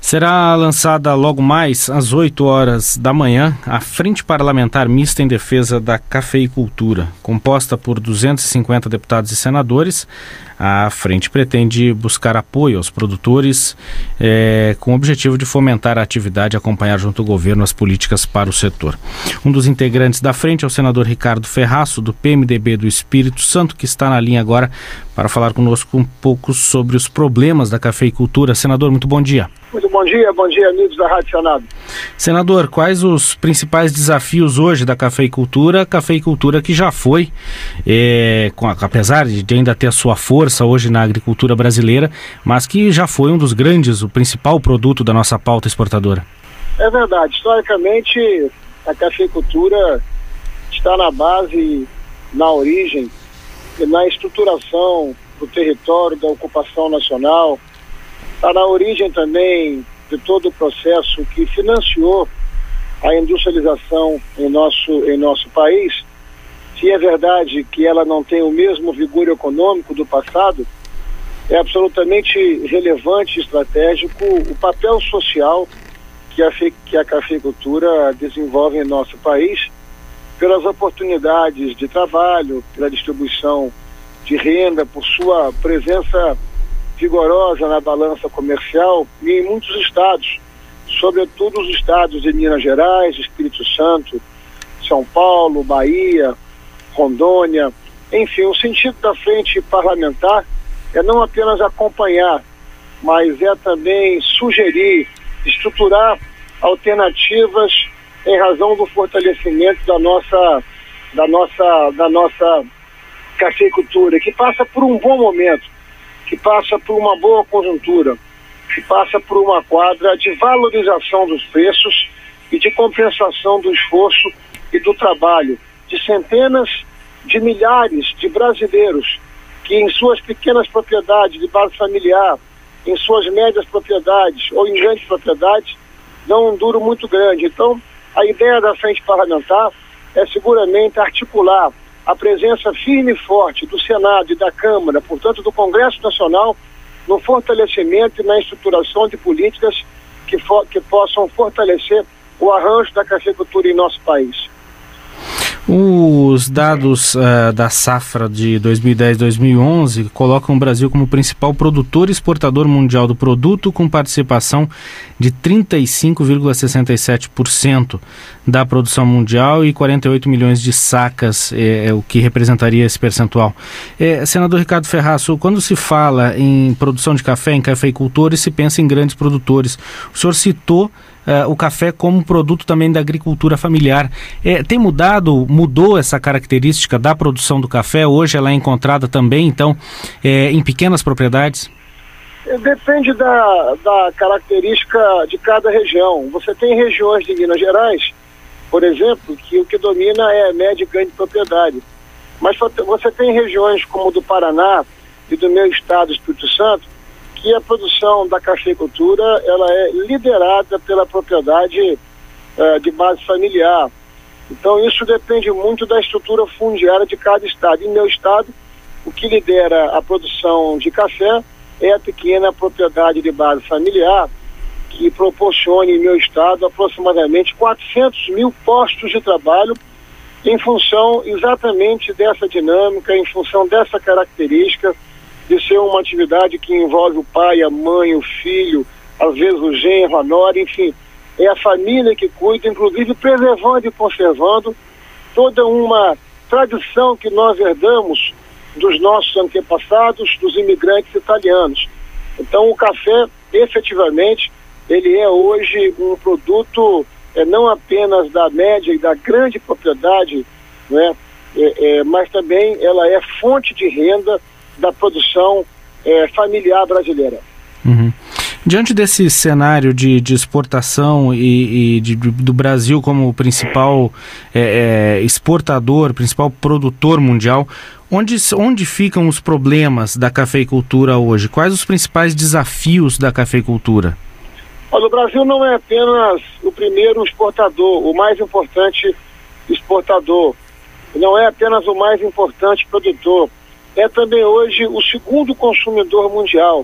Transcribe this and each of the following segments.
Será lançada logo mais às 8 horas da manhã a Frente Parlamentar Mista em Defesa da Cafeicultura. Composta por 250 deputados e senadores, a frente pretende buscar apoio aos produtores com o objetivo de fomentar a atividade e acompanhar junto ao governo as políticas para o setor. Um dos integrantes da frente é o senador Ricardo Ferraço, do PMDB do Espírito Santo, que está na linha agora para falar conosco um pouco sobre os problemas da cafeicultura. Senador, muito bom dia. Muito bom dia amigos da Rádio Senado. Senador, quais os principais desafios hoje da cafeicultura? Cafeicultura que já foi, apesar de ainda ter a sua força hoje na agricultura brasileira, mas que já foi um dos grandes, o principal produto da nossa pauta exportadora. É verdade, historicamente a cafeicultura está na base, na origem e na estruturação do território, da ocupação nacional. Está na origem também de todo o processo que financiou a industrialização em nosso país. Se é verdade que ela não tem o mesmo vigor econômico do passado, é absolutamente relevante e estratégico o papel social que a cafeicultura desenvolve em nosso país, pelas oportunidades de trabalho, pela distribuição de renda, por sua presença vigorosa na balança comercial e em muitos estados, sobretudo os estados de Minas Gerais, Espírito Santo, São Paulo, Bahia, Rondônia. Enfim, o sentido da frente parlamentar é não apenas acompanhar, mas é também sugerir, estruturar alternativas em razão do fortalecimento da nossa cafeicultura, que passa por um bom momento, que passa por uma boa conjuntura, que passa por uma quadra de valorização dos preços e de compensação do esforço e do trabalho de centenas de milhares de brasileiros que em suas pequenas propriedades de base familiar, em suas médias propriedades ou em grandes propriedades, dão um duro muito grande. Então, a ideia da frente parlamentar é seguramente articular a presença firme e forte do Senado e da Câmara, portanto do Congresso Nacional, no fortalecimento e na estruturação de políticas que possam fortalecer o arranjo da cafeicultura em nosso país. Os dados da safra de 2010-2011 colocam o Brasil como principal produtor e exportador mundial do produto, com participação de 35,67% da produção mundial e 48 milhões de sacas, o que representaria esse percentual. Senador Ricardo Ferraço, quando se fala em produção de café, em cafeicultores, se pensa em grandes produtores. O senhor citou o café como produto também da agricultura familiar. Mudou essa característica da produção do café? Hoje ela é encontrada também, então, em pequenas propriedades? Depende da característica de cada região. Você tem regiões de Minas Gerais, por exemplo, que o que domina é média e grande propriedade. Mas você tem regiões como do Paraná e do meu estado, Espírito Santo, que a produção da cafeicultura ela é liderada pela propriedade de base familiar. Então isso depende muito da estrutura fundiária de cada estado. Em meu estado, o que lidera a produção de café é a pequena propriedade de base familiar, que proporciona em meu estado aproximadamente 400 mil postos de trabalho em função exatamente dessa dinâmica, em função dessa característica de ser uma atividade que envolve o pai, a mãe, o filho, às vezes o genro, a nora, enfim. É a família que cuida, inclusive preservando e conservando toda uma tradição que nós herdamos dos nossos antepassados, dos imigrantes italianos. Então o café, efetivamente, ele é hoje um produto não apenas da média e da grande propriedade, né, mas também ela é fonte de renda da produção familiar brasileira. Uhum. Diante desse cenário de exportação do Brasil como principal exportador, principal produtor mundial, onde ficam os problemas da cafeicultura hoje? Quais os principais desafios da cafeicultura? Olha, o Brasil não é apenas o primeiro exportador, o mais importante exportador. Não é apenas o mais importante produtor. É também hoje o segundo consumidor mundial.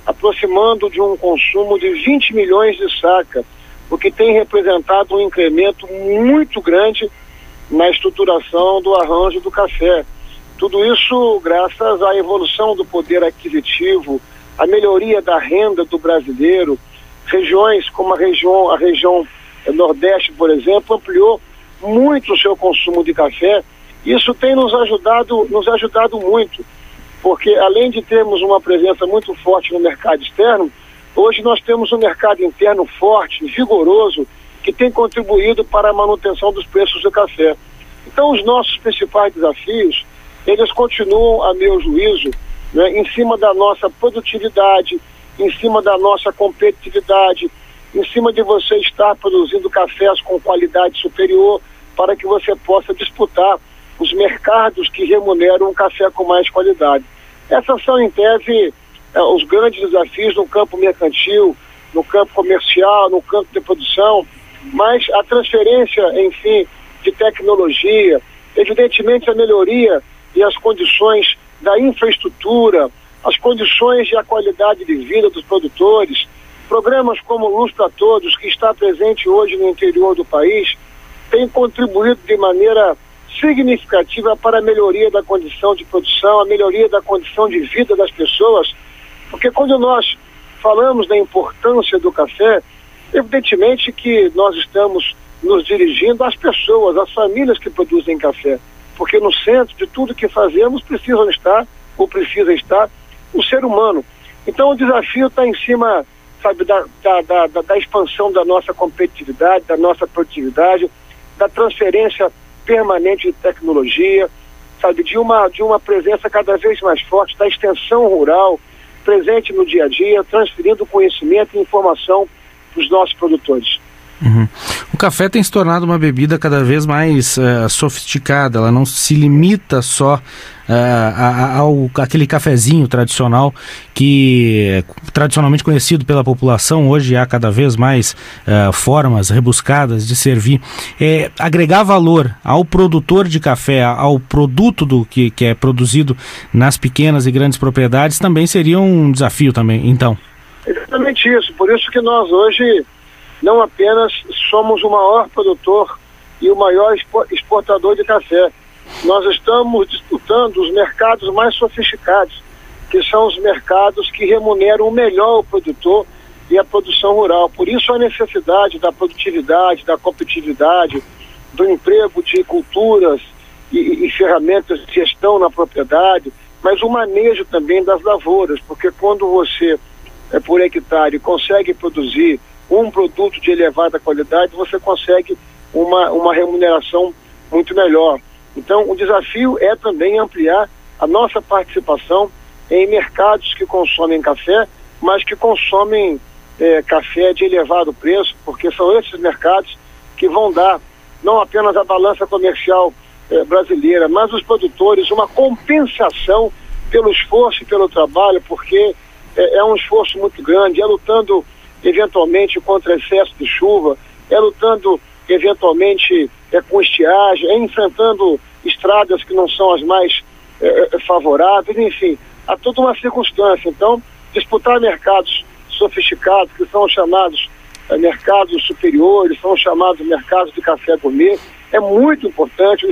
aproximando de um consumo de 20 milhões de sacas, o que tem representado um incremento muito grande na estruturação do arranjo do café. Tudo isso graças à evolução do poder aquisitivo, à melhoria da renda do brasileiro. Regiões como a região Nordeste, por exemplo, ampliou muito o seu consumo de café. Isso tem nos ajudado muito, porque além de termos uma presença muito forte no mercado externo, hoje nós temos um mercado interno forte, vigoroso, que tem contribuído para a manutenção dos preços do café. Então, os nossos principais desafios, eles continuam, a meu juízo, né, em cima da nossa produtividade, em cima da nossa competitividade, em cima de você estar produzindo cafés com qualidade superior para que você possa disputar os mercados que remuneram um café com mais qualidade. Essas são, em tese, os grandes desafios no campo mercantil, no campo comercial, no campo de produção, mas a transferência, enfim, de tecnologia, evidentemente a melhoria e as condições da infraestrutura, as condições de a qualidade de vida dos produtores, programas como Luz para Todos, que está presente hoje no interior do país, tem contribuído de maneira significativa para a melhoria da condição de produção, a melhoria da condição de vida das pessoas, porque quando nós falamos da importância do café, evidentemente que nós estamos nos dirigindo às pessoas, às famílias que produzem café, porque no centro de tudo que fazemos precisa estar o ser humano. Então o desafio está em cima, sabe, da expansão da nossa competitividade, da nossa produtividade, da transferência permanente de tecnologia, sabe, de uma presença cada vez mais forte da extensão rural, presente no dia a dia, transferindo conhecimento e informação para os nossos produtores. Uhum. O café tem se tornado uma bebida cada vez mais sofisticada, ela não se limita só àquele cafezinho tradicional que é tradicionalmente conhecido pela população. Hoje há cada vez mais formas rebuscadas de servir. Agregar valor ao produtor de café, ao produto que é produzido nas pequenas e grandes propriedades também seria um desafio também, então. Exatamente isso, por isso que nós hoje não apenas somos o maior produtor e o maior exportador de café, nós estamos disputando os mercados mais sofisticados, que são os mercados que remuneram melhor o produtor e a produção rural. Por isso a necessidade da produtividade, da competitividade, do emprego de culturas e ferramentas de gestão na propriedade, mas o manejo também das lavouras, porque quando você, por hectare, consegue produzir um produto de elevada qualidade, você consegue uma remuneração muito melhor. Então, o desafio é também ampliar a nossa participação em mercados que consomem café, mas que consomem café de elevado preço, porque são esses mercados que vão dar não apenas a balança comercial brasileira, mas os produtores uma compensação pelo esforço e pelo trabalho, porque é um esforço muito grande, é lutando eventualmente contra excesso de chuva, é lutando eventualmente com estiagem, é enfrentando estradas que não são as mais favoráveis, enfim, há toda uma circunstância. Então, disputar mercados sofisticados, que são chamados mercados superiores, são chamados mercados de café gourmet, é muito importante.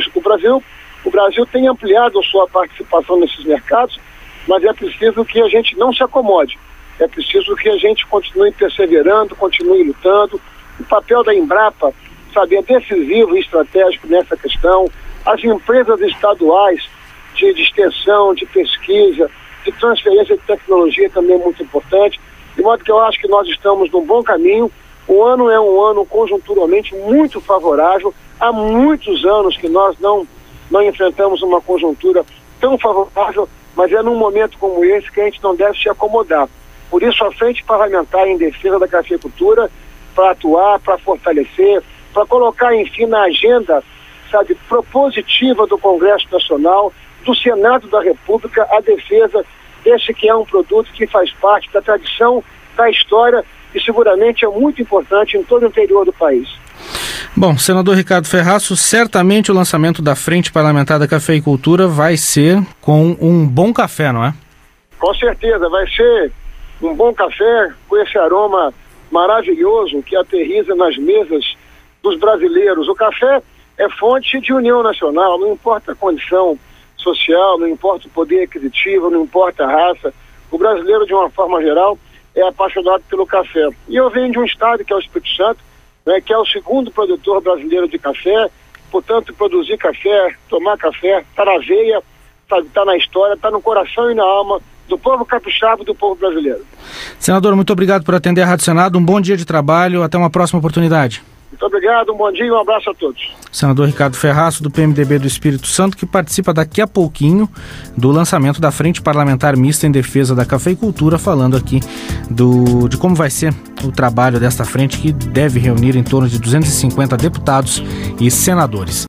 O Brasil tem ampliado a sua participação nesses mercados, mas é preciso que a gente não se acomode. É preciso que a gente continue perseverando, continue lutando. O papel da Embrapa, sabe, é decisivo e estratégico nessa questão. As empresas estaduais de extensão, de pesquisa, de transferência de tecnologia também é muito importante. De modo que eu acho que nós estamos num bom caminho. O ano é um ano conjunturalmente muito favorável. Há muitos anos que nós não enfrentamos uma conjuntura tão favorável, mas é num momento como esse que a gente não deve se acomodar. Por isso, a Frente Parlamentar em Defesa da Cafeicultura, para atuar, para fortalecer, para colocar, enfim, na agenda, sabe, propositiva do Congresso Nacional, do Senado da República, a defesa desse que é um produto que faz parte da tradição, da história e seguramente é muito importante em todo o interior do país. Bom, senador Ricardo Ferraço, certamente o lançamento da Frente Parlamentar da Cafeicultura vai ser com um bom café, não é? Com certeza, vai ser um bom café com esse aroma maravilhoso que aterriza nas mesas dos brasileiros. O café é fonte de união nacional, não importa a condição social, não importa o poder aquisitivo, não importa a raça. O brasileiro, de uma forma geral, é apaixonado pelo café. E eu venho de um estado que é o Espírito Santo, né, que é o segundo produtor brasileiro de café. Portanto, produzir café, tomar café, está na veia, está na história, está no coração e na alma do povo capixaba e do povo brasileiro. Senador, muito obrigado por atender a Rádio Senado. Um bom dia de trabalho. Até uma próxima oportunidade. Muito obrigado, um bom dia e um abraço a todos. Senador Ricardo Ferraço, do PMDB do Espírito Santo, que participa daqui a pouquinho do lançamento da Frente Parlamentar Mista em Defesa da Cafeicultura, falando aqui de como vai ser o trabalho desta frente, que deve reunir em torno de 250 deputados e senadores.